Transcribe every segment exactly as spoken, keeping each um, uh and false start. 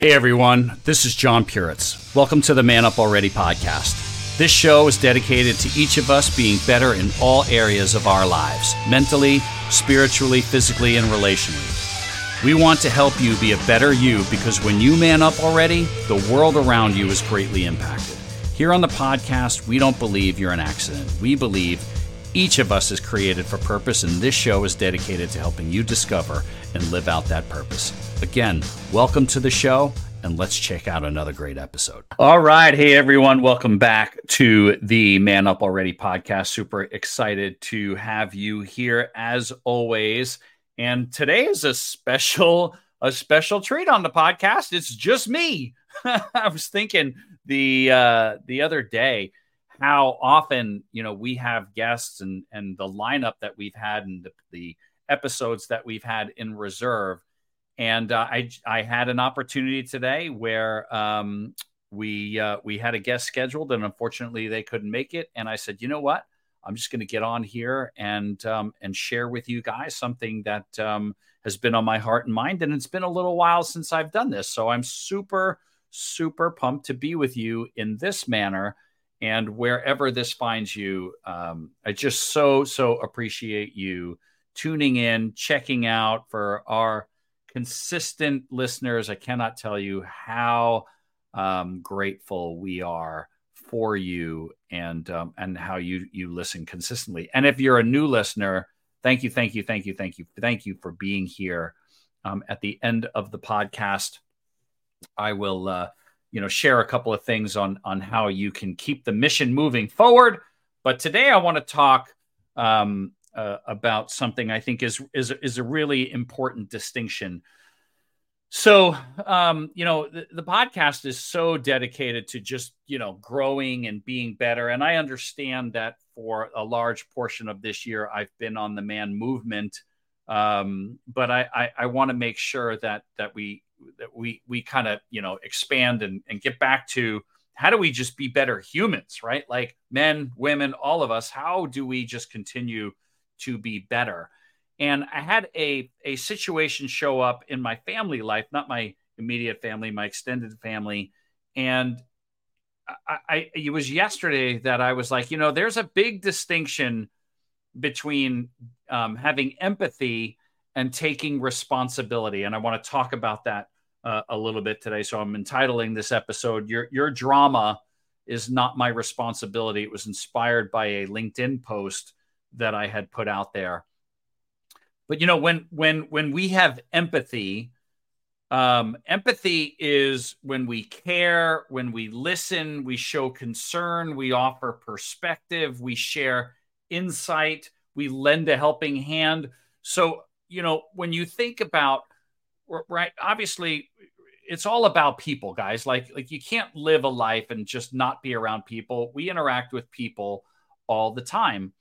Hey everyone, this is John Puritz. Welcome to the Man Up Already podcast. This show is dedicated to each of us being better in all areas of our lives, mentally, spiritually, physically, and relationally. We want to help you be a better you because when you man up already, the world around you is greatly impacted. Here on the podcast, we don't believe you're an accident. We believe each of us is created for purpose, and this show is dedicated to helping you discover and live out that purpose. Again, welcome to the show, and let's check out another great episode. All right. Hey, everyone. Welcome back to the Man Up Already podcast. Super excited to have you here as always. And today is a special, a special treat on the podcast. It's just me. I was thinking the uh, the other day how often, you know, we have guests and and the lineup that we've had and the, the episodes that we've had in reserve. And uh, I I had an opportunity today where um, we uh, we had a guest scheduled, and unfortunately they couldn't make it. And I said, you know what? I'm just going to get on here and um, and share with you guys something that um, has been on my heart and mind. And it's been a little while since I've done this, so I'm super super pumped to be with you in this manner. And wherever this finds you, um, I just so so appreciate you tuning in, checking out. For our consistent listeners, I cannot tell you how um, grateful we are for you and um, and how you you listen consistently. And if you're a new listener, thank you, thank you, thank you, thank you, thank you for being here. Um, at the end of the podcast, I will uh, you know share a couple of things on on how you can keep the mission moving forward. But today I want to talk Um, Uh, about something I think is is is a really important distinction. So, um, you know, the, the podcast is so dedicated to just, you know, growing and being better. And I understand that for a large portion of this year, I've been on the man movement. Um, but I, I, I want to make sure that that we that we we kind of, you know, expand and, and get back to how do we just be better humans, right? Like men, women, all of us. How do we just continue to be better? And I had a, a situation show up in my family life, not my immediate family, my extended family. And I, I, it was yesterday that I was like, you know, there's a big distinction between um, having empathy and taking responsibility. And I want to talk about that uh, a little bit today. So I'm entitling this episode, Your, Your Drama is Not My Responsibility. It was inspired by a LinkedIn post that I had put out there. But, you know, when, when, when we have empathy, um, empathy is when we care, when we listen, we show concern, we offer perspective, we share insight, we lend a helping hand. So, you know, when you think about, right, obviously it's all about people, guys. Like, like you can't live a life and just not be around people. We interact with people all the time.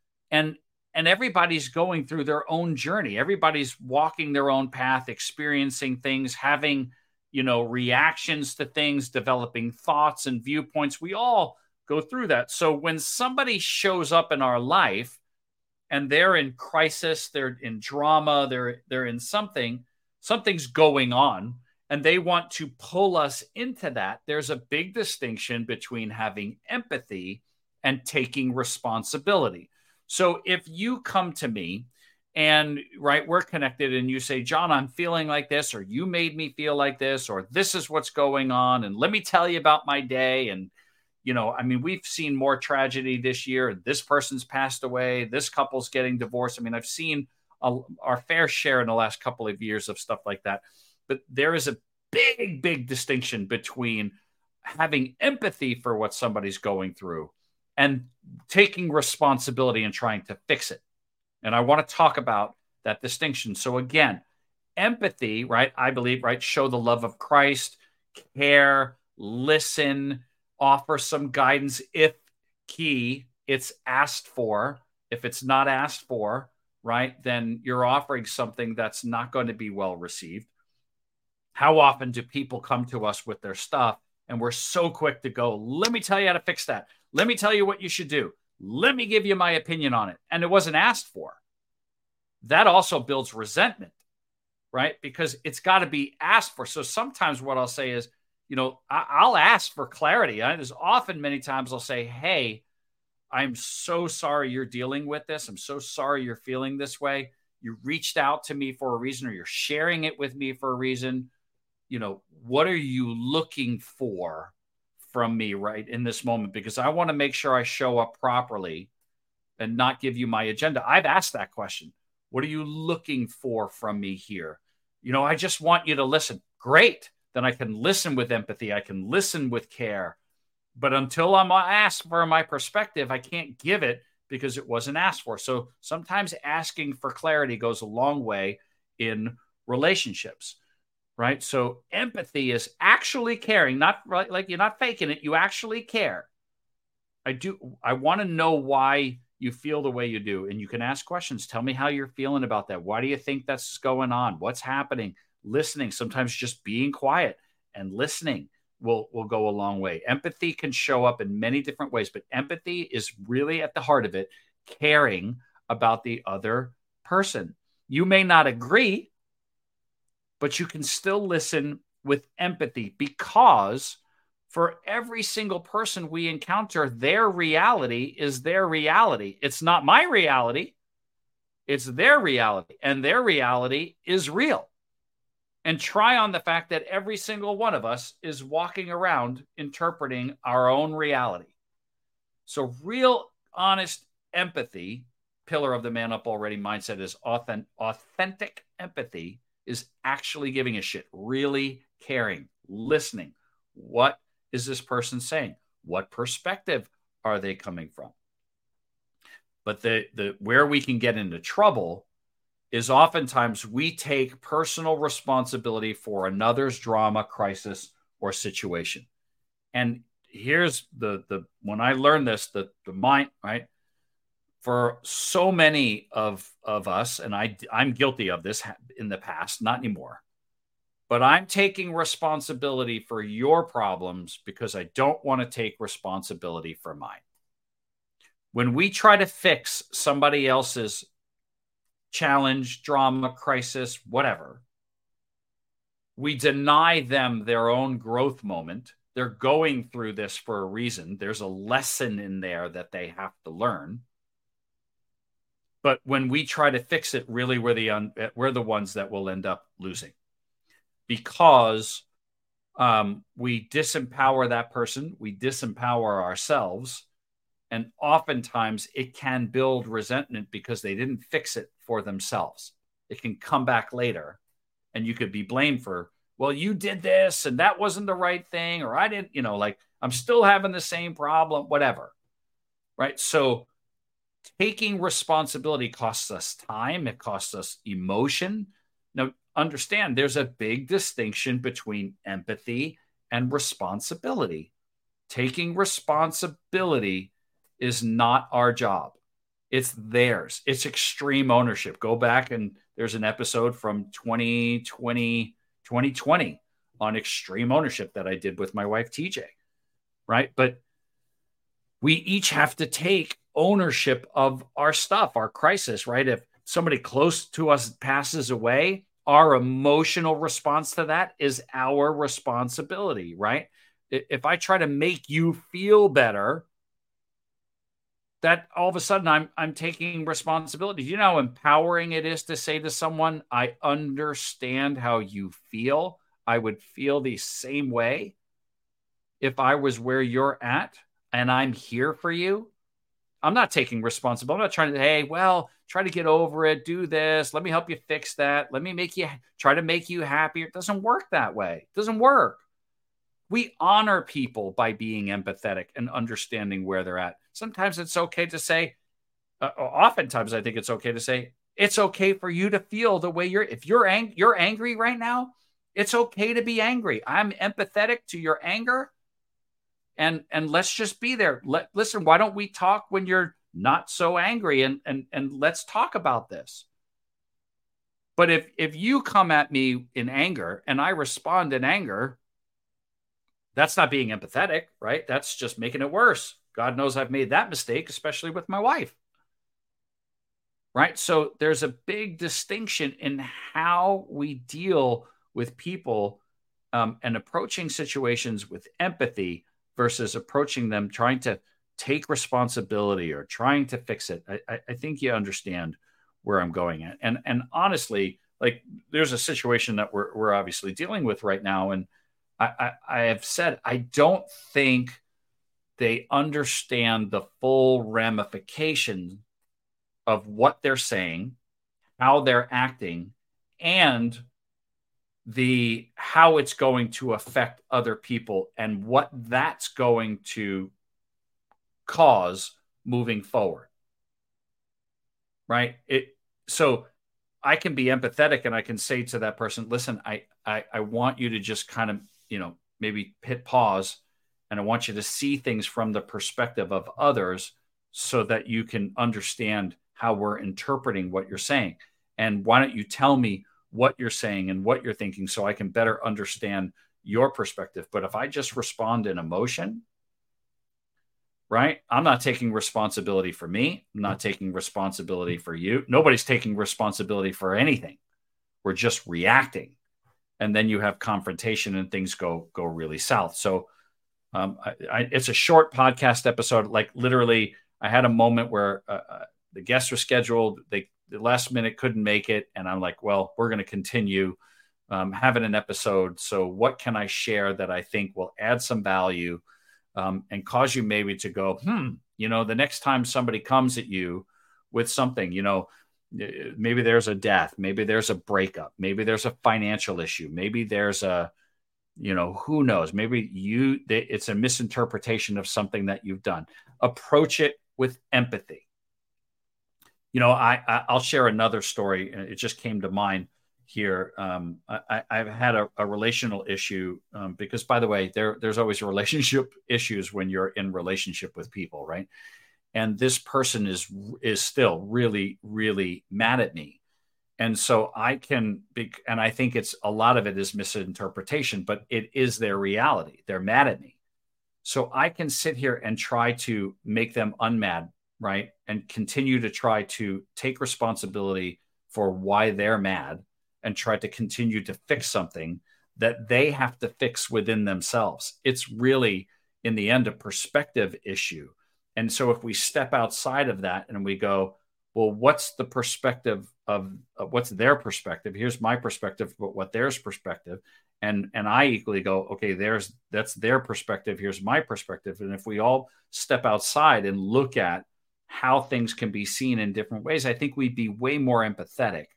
And and everybody's going through their own journey. Everybody's walking their own path, experiencing things, having, you know, reactions to things, developing thoughts and viewpoints. We all go through that. So when somebody shows up in our life and they're in crisis, they're in drama, they're they're in something, something's going on, and they want to pull us into that, there's a big distinction between having empathy and taking responsibility. So if you come to me and, right, we're connected and you say, John, I'm feeling like this, or you made me feel like this, or this is what's going on, and let me tell you about my day. And, you know, I mean, we've seen more tragedy this year. This person's passed away. This couple's getting divorced. I mean, I've seen a, our fair share in the last couple of years of stuff like that. But there is a big, big distinction between having empathy for what somebody's going through and taking responsibility and trying to fix it. And I want to talk about that distinction. So again, empathy, right? I believe, right? Show the love of Christ, care, listen, offer some guidance. If key, it's asked for. If it's not asked for, right, then you're offering something that's not going to be well received. How often do people come to us with their stuff and we're so quick to go, let me tell you how to fix that. Let me tell you what you should do. Let me give you my opinion on it. And it wasn't asked for. That also builds resentment. right? Because it's got to be asked for. So sometimes what I'll say is, you know, I, I'll ask for clarity. I, there's often many times I'll say, hey, I'm so sorry you're dealing with this. I'm so sorry you're feeling this way. You reached out to me for a reason, or you're sharing it with me for a reason. You know, what are you looking for from me right in this moment? Because I want to make sure I show up properly and not give you my agenda. I've asked that question. What are you looking for from me here? You know, I just want you to listen. Great. Then I can listen with empathy. I can listen with care. But until I'm asked for my perspective, I can't give it because it wasn't asked for. So sometimes asking for clarity goes a long way in relationships, right? So empathy is actually caring, not like you're not faking it. You actually care. I do. I want to know why you feel the way you do. And you can ask questions. Tell me how you're feeling about that. Why do you think that's going on? What's happening? Listening, sometimes just being quiet and listening will, will go a long way. Empathy can show up in many different ways, but empathy is really at the heart of it, caring about the other person. You may not agree, but you can still listen with empathy, because for every single person we encounter, their reality is their reality. It's not my reality. It's their reality, and their reality is real. And try on the fact that every single one of us is walking around interpreting our own reality. So real, honest empathy, pillar of the Man Up Already mindset, is authentic, authentic empathy is actually giving a shit, really caring, listening. What is this person saying? What perspective are they coming from? But the, the where we can get into trouble is oftentimes we take personal responsibility for another's drama, crisis, or situation. And here's the, the when I learned this, the, the mind, right? For so many of, of us, and I, I'm guilty of this in the past, not anymore, but I'm taking responsibility for your problems because I don't want to take responsibility for mine. When we try to fix somebody else's challenge, drama, crisis, whatever, we deny them their own growth moment. They're going through this for a reason. There's a lesson in there that they have to learn. But when we try to fix it, really, we're the, un- we're the ones that will end up losing, because um, we disempower that person. We disempower ourselves. And oftentimes it can build resentment because they didn't fix it for themselves. It can come back later and you could be blamed for, well, you did this and that wasn't the right thing, or I didn't, you know, like I'm still having the same problem, whatever. Right. So taking responsibility costs us time. It costs us emotion. Now, understand there's a big distinction between empathy and responsibility. Taking responsibility is not our job. It's theirs. It's extreme ownership. Go back and there's an episode from twenty twenty, twenty twenty on extreme ownership that I did with my wife, T J, right? But we each have to take ownership of our stuff, our crisis, right? If somebody close to us passes away, our emotional response to that is our responsibility, right? If I try to make you feel better, that all of a sudden I'm I'm taking responsibility. You know how empowering it is to say to someone, I understand how you feel. I would feel the same way if I was where you're at, and I'm here for you. I'm not taking responsibility. I'm not trying to, hey, well, try to get over it. Do this. Let me help you fix that. Let me make you try to make you happier. It doesn't work that way. It doesn't work. We honor people by being empathetic and understanding where they're at. Sometimes it's okay to say, uh, oftentimes I think it's okay to say, it's okay for you to feel the way you're, if you're, ang- you're angry right now, it's okay to be angry. I'm empathetic to your anger. And, and let's just be there. Let, listen, why don't we talk when you're not so angry, and, and, and let's talk about this. But if, if you come at me in anger and I respond in anger, that's not being empathetic, right? That's just making it worse. God knows I've made that mistake, especially with my wife. right? So there's a big distinction in how we deal with people um, and approaching situations with empathy versus approaching them trying to take responsibility or trying to fix it. I, I, I think you understand where I'm going at. And and honestly, like there's a situation that we're we're obviously dealing with right now. And I, I, I have said I don't think they understand the full ramifications of what they're saying, how they're acting, and the how it's going to affect other people and what that's going to cause moving forward. Right? It so I can be empathetic and I can say to that person, listen, I I, I want you to just kind of, you know, maybe hit pause, and I want you to see things from the perspective of others so that you can understand how we're interpreting what you're saying. And why don't you tell me what you're saying and what you're thinking so I can better understand your perspective. But if I just respond in emotion, right, I'm not taking responsibility for me. I'm not taking responsibility for you. Nobody's taking responsibility for anything. We're just reacting. And then you have confrontation and things go go really south. So um, I, I, it's a short podcast episode. Like literally, I had a moment where uh, the guests were scheduled. They the last minute couldn't make it. And I'm like, well, we're going to continue um, having an episode. So what can I share that I think will add some value um, and cause you maybe to go, hmm, you know, the next time somebody comes at you with something, you know, maybe there's a death, maybe there's a breakup, maybe there's a financial issue, maybe there's a, you know, who knows, maybe you, it's a misinterpretation of something that you've done. Approach it with empathy. You know, I, I I'll share another story. It just came to mind here. Um, I, I've had a, a relational issue um, because, by the way, there there's always relationship issues when you're in relationship with people, right? And this person is is still really, really mad at me, and so I can be, and I think it's a lot of it is misinterpretation, but it is their reality. They're mad at me, so I can sit here and try to make them unmad. Right. And continue to try to take responsibility for why they're mad and try to continue to fix something that they have to fix within themselves. It's really, in the end, a perspective issue. And so if we step outside of that and we go, well, what's the perspective of, of what's their perspective? Here's my perspective, but what theirs perspective. And, and I equally go, okay, there's, that's their perspective. Here's my perspective. And if we all step outside and look at how things can be seen in different ways, I think we'd be way more empathetic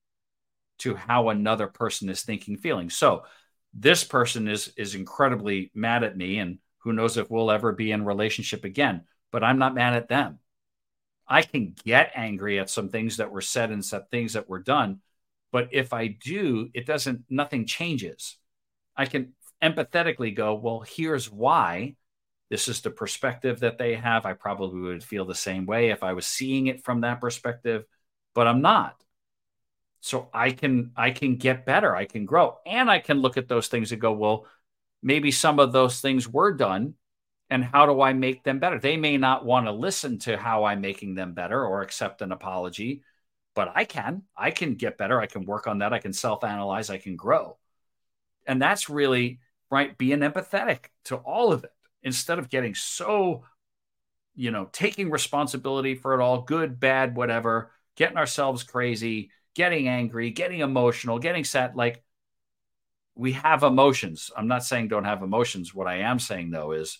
to how another person is thinking, feeling. So this person is, is incredibly mad at me, and who knows if we'll ever be in relationship again, but I'm not mad at them. I can get angry at some things that were said and some things that were done. But if I do, it doesn't, nothing changes. I can empathetically go, well, here's why. This is the perspective that they have. I probably would feel the same way if I was seeing it from that perspective, but I'm not. So I can, I can get better. I can grow, and I can look at those things and go, well, maybe some of those things were done, and how do I make them better? They may not want to listen to how I'm making them better or accept an apology, but I can, I can get better. I can work on that. I can self-analyze. I can grow. And that's really, right, being empathetic to all of it. Instead of getting so, you know, taking responsibility for it all, good, bad, whatever, getting ourselves crazy, getting angry, getting emotional, getting sad. Like, we have emotions. I'm not saying don't have emotions. What I am saying, though, is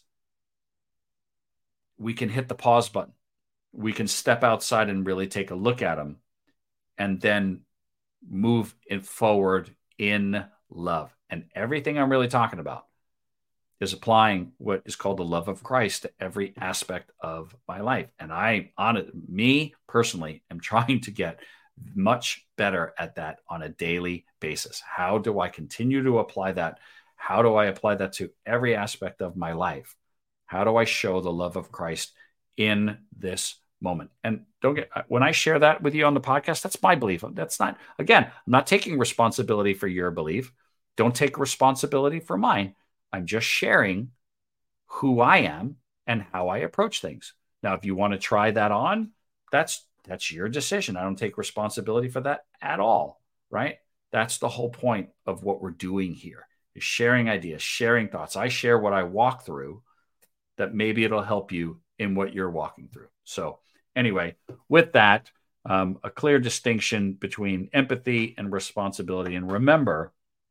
we can hit the pause button. We can step outside and really take a look at them and then move it forward in love. And everything I'm really talking about is applying what is called the love of Christ to every aspect of my life. And I, on it, me personally, am trying to get much better at that on a daily basis. How do I continue to apply that? How do I apply that to every aspect of my life? How do I show the love of Christ in this moment? And don't get, when I share that with you on the podcast, that's my belief. That's not, again, I'm not taking responsibility for your belief. Don't take responsibility for mine. I'm just sharing who I am and how I approach things. Now, if you want to try that on, that's that's your decision. I don't take responsibility for that at all, right? That's the whole point of what we're doing here, is sharing ideas, sharing thoughts. I share what I walk through, that maybe it'll help you in what you're walking through. So anyway, with that, um, a clear distinction between empathy and responsibility. And remember,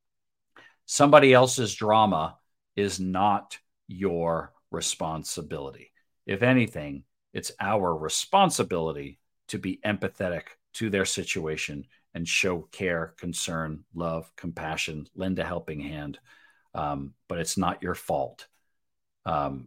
somebody else's drama is not your responsibility. If anything, it's our responsibility to be empathetic to their situation and show care, concern, love, compassion, lend a helping hand. Um, but it's not your fault. Um,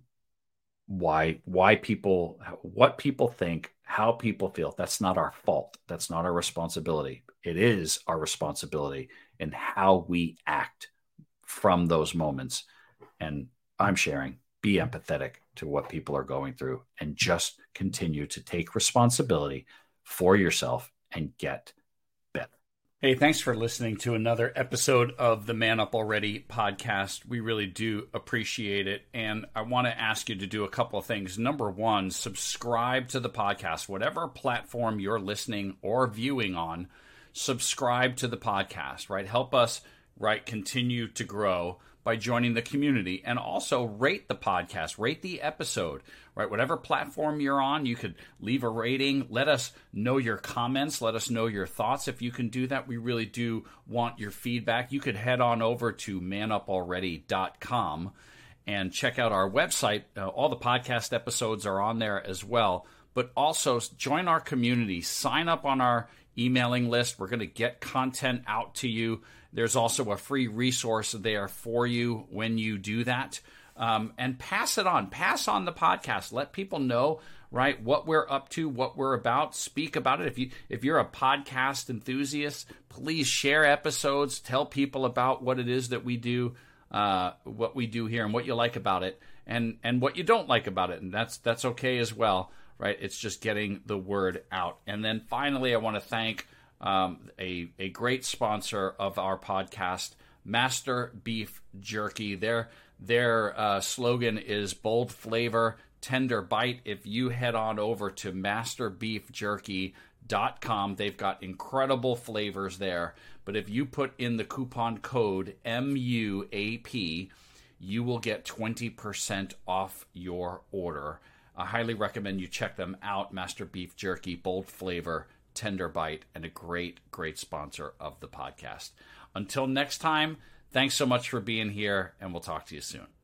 why, why people, what people think, how people feel, that's not our fault. That's not our responsibility. It is our responsibility in how we act from those moments. And I'm sharing, be empathetic to what people are going through and just continue to take responsibility for yourself and get better. Hey, thanks for listening to another episode of the Man Up Already podcast. We really do appreciate it. And I want to ask you to do a couple of things. Number one, subscribe to the podcast, whatever platform you're listening or viewing on, subscribe to the podcast, right? Help us, right, continue to grow by joining the community, and also rate the podcast, rate the episode, right? Whatever platform you're on, you could leave a rating. Let us know your comments. Let us know your thoughts. If you can do that, we really do want your feedback. You could head on over to man up already dot com and check out our website. Uh, all the podcast episodes are on there as well, but also join our community. Sign up on our emailing list. We're going to get content out to you. There's also a free resource there for you when you do that. Um, and pass it on. Pass on the podcast. Let people know, right, what we're up to, what we're about. Speak about it. If you if you're a podcast enthusiast, please share episodes. Tell people about what it is that we do, uh, what we do here, and what you like about it, and and what you don't like about it. And that's that's okay as well, right? It's just getting the word out. And then finally, I want to thank Um, a, a great sponsor of our podcast, Master Beef Jerky. Their, their uh, slogan is bold flavor, tender bite. If you head on over to master beef jerky dot com, they've got incredible flavors there. But if you put in the coupon code M U A P, you will get twenty percent off your order. I highly recommend you check them out. Master Beef Jerky, bold flavor, tender bite, and a great, great sponsor of the podcast. Until next time, thanks so much for being here, and we'll talk to you soon.